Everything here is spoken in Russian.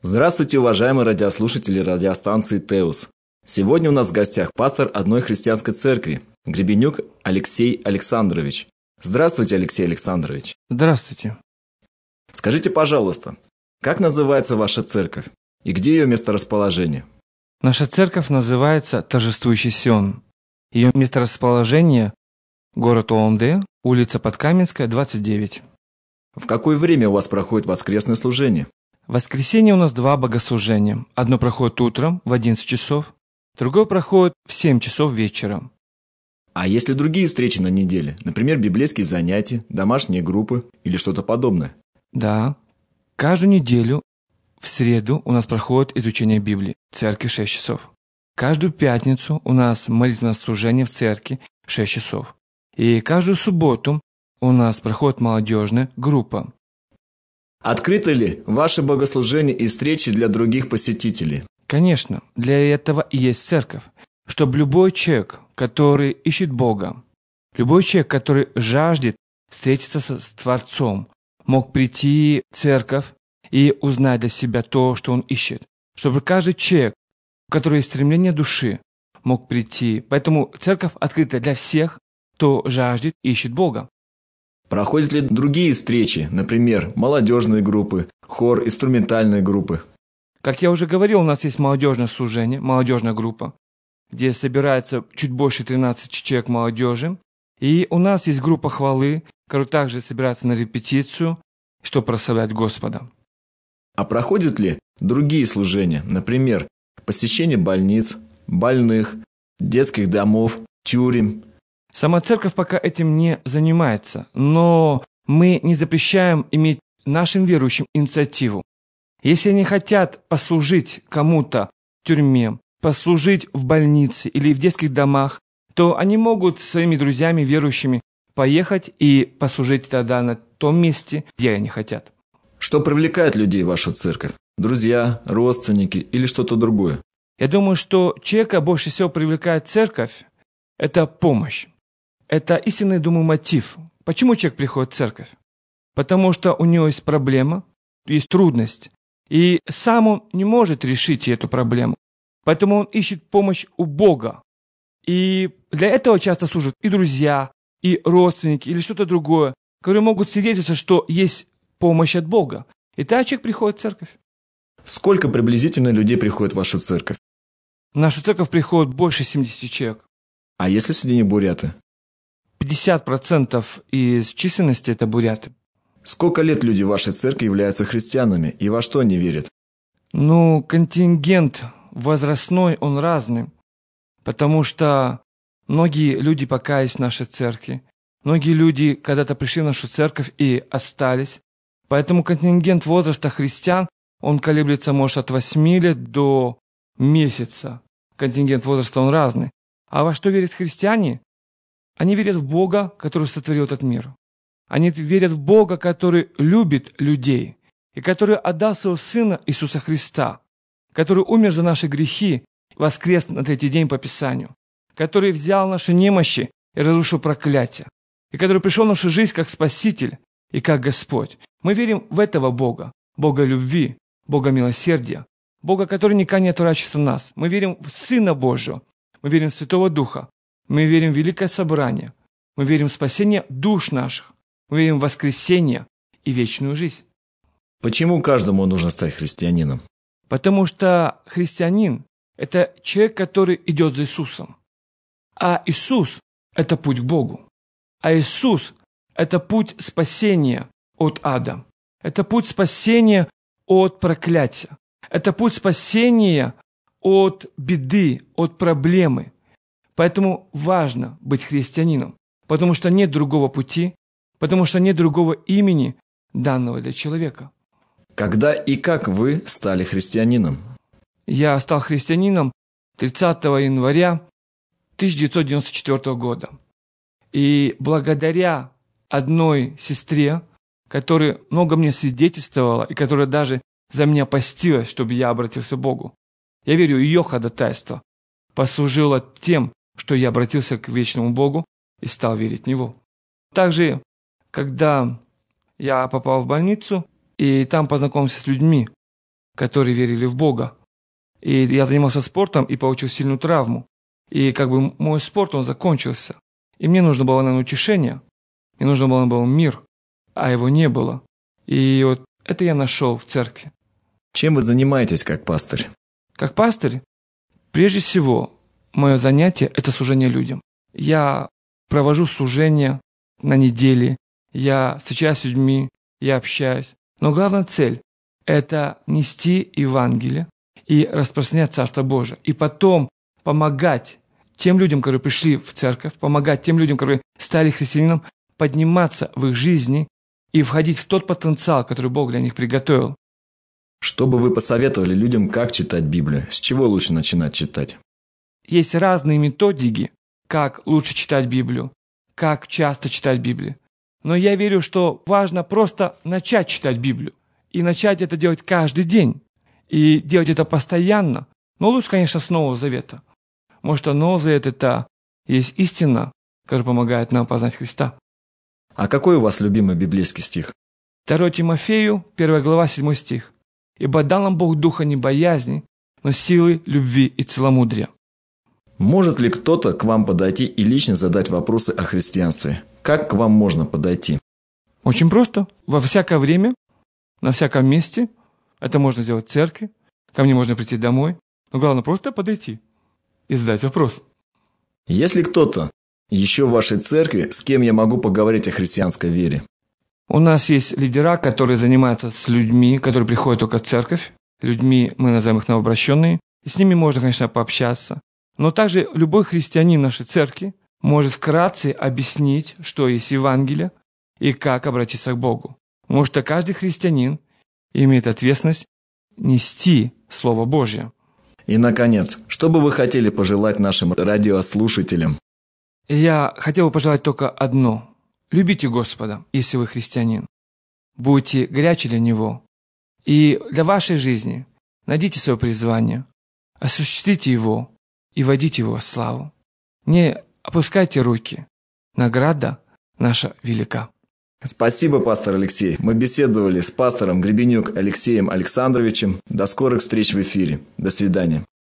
Здравствуйте, уважаемые радиослушатели радиостанции «Теус». Сегодня у нас в гостях пастор одной христианской церкви, Гребенюк Алексей Александрович. Здравствуйте, Алексей Александрович. Здравствуйте. Скажите, пожалуйста, как называется ваша церковь и где ее месторасположение? Наша церковь называется «Торжествующий Сион». Ее месторасположение – город Улан-Удэ, улица Подкаменская, 29. В какое время у вас проходит воскресное служение? В воскресенье у нас 2 богослужения. Одно проходит утром в 11 часов, другое проходит в 7 часов вечера. А есть ли другие встречи на неделе? Например, библейские занятия, домашние группы или что-то подобное? Да, каждую неделю в среду у нас проходит изучение Библии в церкви 6 часов. Каждую пятницу у нас молитвенное служение в церкви 6 часов. И каждую субботу у нас проходит молодежная группа. Открыты ли ваши богослужения и встречи для других посетителей? Конечно, для этого и есть церковь, чтобы любой человек, который ищет Бога, любой человек, который жаждет встретиться с Творцом, мог прийти в церковь и узнать для себя то, что он ищет. Чтобы каждый человек, у которого есть стремление души, мог прийти. Поэтому церковь открыта для всех, кто жаждет и ищет Бога. Проходят ли другие встречи, например, молодежные группы, хор, инструментальные группы? Как я уже говорил, у нас есть молодежное служение, молодежная группа, где собирается чуть больше 13 человек молодежи. И у нас есть группа хвалы, которая также собирается на репетицию, чтобы прославлять Господа. А проходят ли другие служения, например, посещение больниц, больных, детских домов, тюрем? Сама церковь пока этим не занимается, но мы не запрещаем иметь нашим верующим инициативу. Если они хотят послужить кому-то в тюрьме, послужить в больнице или в детских домах, то они могут со своими друзьями верующими поехать и послужить тогда на том месте, где они хотят. Что привлекает людей в вашу церковь? Друзья, родственники или что-то другое? Я думаю, что человека больше всего привлекает церковь – это помощь. Это истинный, думаю, мотив. Почему человек приходит в церковь? Потому что у него есть проблема, есть трудность, и сам он не может решить эту проблему. Поэтому он ищет помощь у Бога. И для этого часто служат и друзья, и родственники, или что-то другое, которые могут свидетельствовать, что есть помощь от Бога. И тогда человек приходит в церковь. Сколько приблизительно людей приходит в вашу церковь? В нашу церковь приходит больше 70 человек. А если среди них буряты? 50% из численности – это буряты. Сколько лет люди в вашей церкви являются христианами и во что они верят? Контингент возрастной, он разный, потому что многие люди покаялись в нашей церкви, многие люди когда-то пришли в нашу церковь и остались, поэтому контингент возраста христиан, он колеблется, может, от 8 лет до месяца. Контингент возраста, он разный. А во что верят христиане? Они верят в Бога, который сотворил этот мир. Они верят в Бога, который любит людей, и который отдал своего Сына Иисуса Христа, который умер за наши грехи, воскрес на 3-й день по Писанию, который взял наши немощи и разрушил проклятие, и который пришел в нашу жизнь как Спаситель и как Господь. Мы верим в этого Бога, Бога любви, Бога милосердия, Бога, который никогда не отворачивается от нас. Мы верим в Сына Божьего, мы верим в Святого Духа, мы верим в великое собрание, мы верим в спасение душ наших, мы верим в воскресение и вечную жизнь. Почему каждому нужно стать христианином? Потому что христианин – это человек, который идет за Иисусом. А Иисус – это путь к Богу. А Иисус – это путь спасения от ада. Это путь спасения от проклятия. Это путь спасения от беды, от проблемы. Поэтому важно быть христианином, потому что нет другого пути, потому что нет другого имени, данного для человека. Когда и как вы стали христианином? Я стал христианином 30 января 1994 года. И благодаря одной сестре, которая много мне свидетельствовала и которая даже за меня постилась, чтобы я обратился к Богу, я верю, ее ходатайство послужило тем, что я обратился к вечному Богу и стал верить в Него. Также, когда я попал в больницу, и там познакомился с людьми, которые верили в Бога. И я занимался спортом и получил сильную травму. И мой спорт, он закончился. И мне нужно было, наверное, утешение. Мне нужно было мир, а его не было. И вот это я нашел в церкви. Чем вы занимаетесь как пастырь? Как пастырь, прежде всего, мое занятие – это служение людям. Я провожу служение на неделе, я встречаюсь с людьми, я общаюсь. Но главная цель – это нести Евангелие и распространять Царство Божие. И потом помогать тем людям, которые пришли в церковь, помогать тем людям, которые стали христианином, подниматься в их жизни и входить в тот потенциал, который Бог для них приготовил. Что бы вы посоветовали людям, как читать Библию? С чего лучше начинать читать? Есть разные методики, как лучше читать Библию, как часто читать Библию. Но я верю, что важно просто начать читать Библию. И начать это делать каждый день. И делать это постоянно. Но лучше, конечно, с Нового Завета. Потому что Новый Завет – это есть истина, которая помогает нам познать Христа. А какой у вас любимый библейский стих? 2 Тимофею, 1 глава, 7 стих. «Ибо дал нам Бог духа не боязни, но силы, любви и целомудрия». Может ли кто-то к вам подойти и лично задать вопросы о христианстве? Как к вам можно подойти? Очень просто. Во всякое время, на всяком месте. Это можно сделать в церкви. Ко мне можно прийти домой. Но главное просто подойти и задать вопрос. Если кто-то еще в вашей церкви, с кем я могу поговорить о христианской вере? У нас есть лидера, которые занимаются с людьми, которые приходят только в церковь. Людьми, мы называем их новообращенные. И с ними можно, конечно, пообщаться. Но также любой христианин нашей церкви может вкратце объяснить, что есть Евангелие и как обратиться к Богу. Потому что каждый христианин имеет ответственность нести Слово Божье. И, наконец, что бы вы хотели пожелать нашим радиослушателям? Я хотел бы пожелать только одно. Любите Господа, если вы христианин. Будьте горячи для Него. И для вашей жизни найдите свое призвание, осуществите его и вводите его в славу. Не опускайте руки. Награда наша велика. Спасибо, пастор Алексей. Мы беседовали с пастором Гребенюк Алексеем Александровичем. До скорых встреч в эфире. До свидания.